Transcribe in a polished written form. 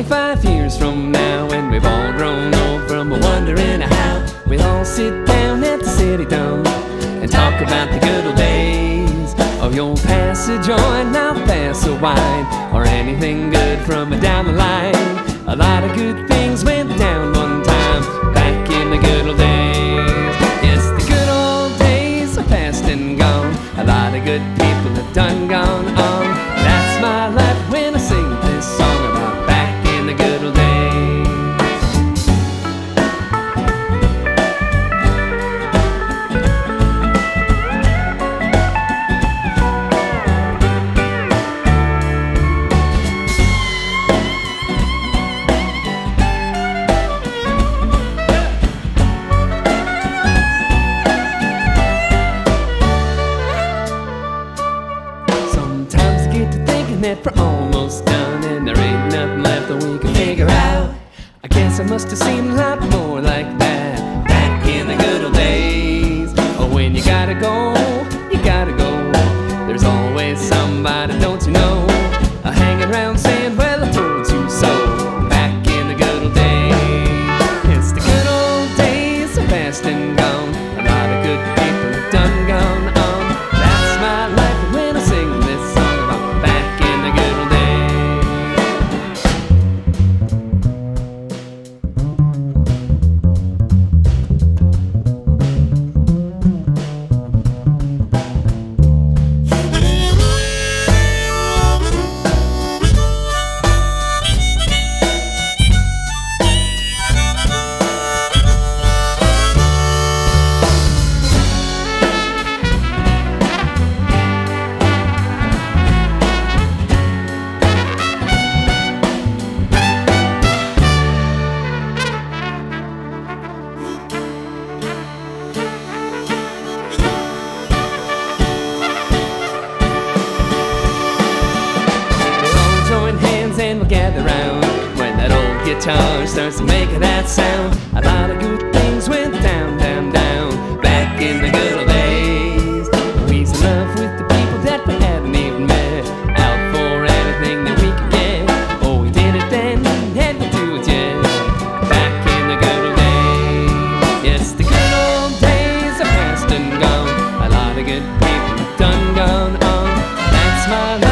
25 years from now, when we've all grown old from wondering how, we'll all sit down at the city dome and talk about the good old days. Oh, you'll pass a joint, I'll pass a wine, or anything good from down the line. A lot of good things went down one time back in the good old days. Yes, the good old days are past and gone. A lot of good people have done gone on. That's my life when I sing this song about back in the good old days. Sometimes I get to thinking that we're almost done and there ain't nothing left that we can figure out. I guess I must have seemed a lot more like that back in the good old days. Oh, when you gotta go, you gotta go. There's always somebody, don't you know, hanging around saying, well, I told you so. Back in the good old days. Yes, the good old days are past and gone. A lot of good people have done gone on. That's my life when I sing this song about back in the good old and we'll gather round when that old guitar starts to make that sound. A lot of good things went down, down, down back in the good old days. We was in love with the people that we hadn't even met, out for anything that we could get. Oh, we did it then, and we do it yet, back in the good old days. Yes, the good old days are past and gone. A lot of good people have done gone on. That's my life.